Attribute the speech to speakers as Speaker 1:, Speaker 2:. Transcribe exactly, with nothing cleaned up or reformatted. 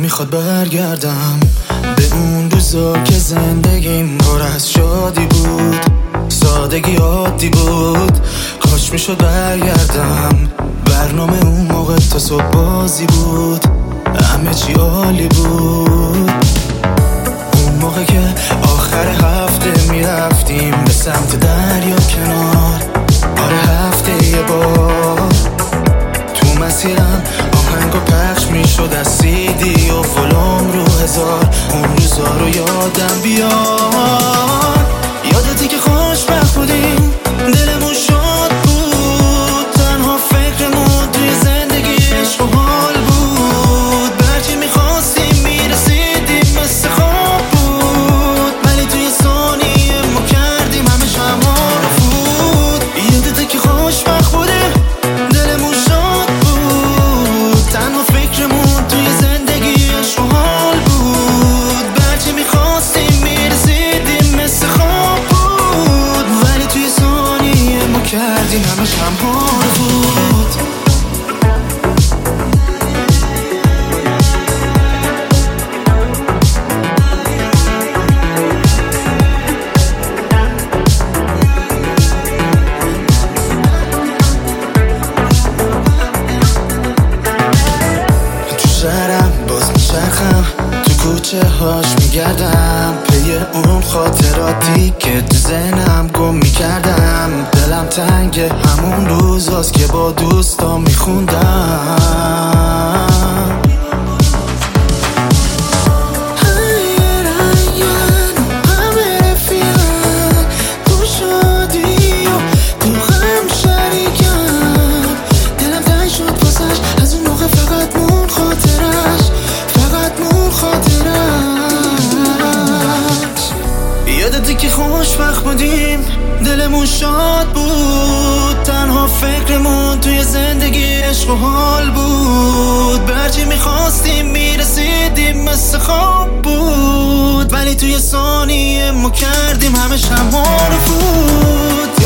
Speaker 1: نمیخواد برگردم به اون روزا که زندگیم پر از شادی بود، سادگی عادی بود. کاش میشد برگردم، برنامه اون موقع تا صبح بازی بود، همه چی عالی بود. اون موقع که آخر هفته میرفتیم به سمت دریا کنار، آره هفته یه بار. تو مسیرم آهنگا پخش میشد از سی دی و ولوم رو هزار. اون روزا رو یادم بیاد، یادتی که خوشبخت بودیم، دلمون شاد بود، تنها فکرمون توی زندگی عشق و حال بود. برچی میخواستیم میرسیدیم مثل خواب بود، ولی توی ثانیه ما کردیم همه شما رو فوت. یادتی که خوشبخت بودیم، دلمون شاد بود، تنها فکرمون توی زندگی عشق و حال بود. برچی میخواستیم میرسیدیم مثل خواب بود، ولی توی ثانیه ما کردیم همه شما رو فوت. شهرم باز میچرخم، تو کوچه هاش میگردم، پی اون خاطراتی که تو ذهنم گم میکردم. دلم تنگ همون روزاست که با دوستا میخوندم. یادتی که خوشبخت بودیم، دلمون شاد بود، تنها فکرمون توی زندگی عشق و حال بود. برچی میخواستیم میرسیدیم مثل خواب بود، ولی توی ثانیه ما کردیم همه شما رو فوت.